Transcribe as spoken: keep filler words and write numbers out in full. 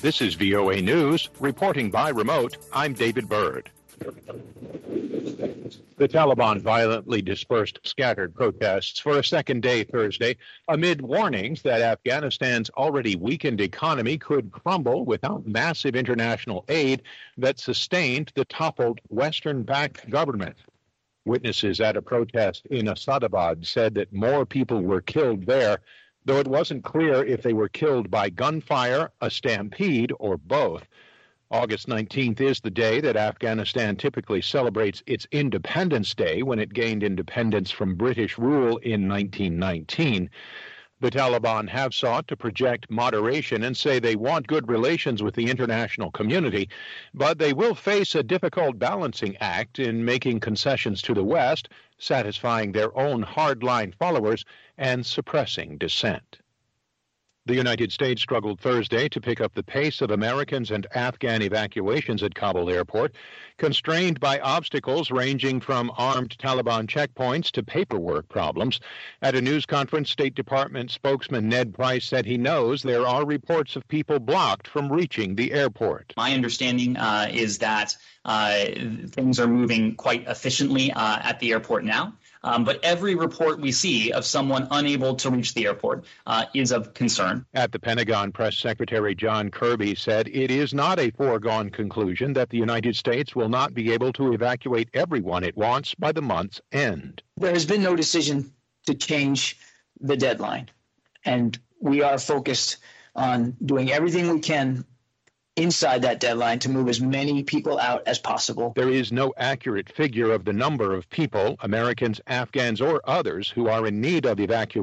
This is V O A News, reporting by remote. I'm David Byrd. The Taliban violently dispersed scattered protests for a second day Thursday amid warnings that Afghanistan's already weakened economy could crumble without massive international aid that sustained the toppled Western-backed government. Witnesses at a protest in Asadabad said that more people were killed there, though it wasn't clear if they were killed by gunfire, a stampede, or both. August nineteenth is the day that Afghanistan typically celebrates its Independence Day when it gained independence from British rule in nineteen nineteen. The Taliban have sought to project moderation and say they want good relations with the international community, but they will face a difficult balancing act in making concessions to the West, satisfying their own hardline followers, and suppressing dissent. The United States struggled Thursday to pick up the pace of Americans and Afghan evacuations at Kabul airport, constrained by obstacles ranging from armed Taliban checkpoints to paperwork problems. At a news conference, State Department spokesman Ned Price said he knows there are reports of people blocked from reaching the airport. My understanding uh, is that uh, things are moving quite efficiently uh, at the airport now. Um, but every report we see of someone unable to reach the airport uh, is of concern. At the Pentagon, Press Secretary John Kirby said it is not a foregone conclusion that the United States will not be able to evacuate everyone it wants by the month's end. There has been no decision to change the deadline, and we are focused on doing everything we can inside that deadline to move as many people out as possible. There is no accurate figure of the number of people, Americans, Afghans, or others, who are in need of evacuation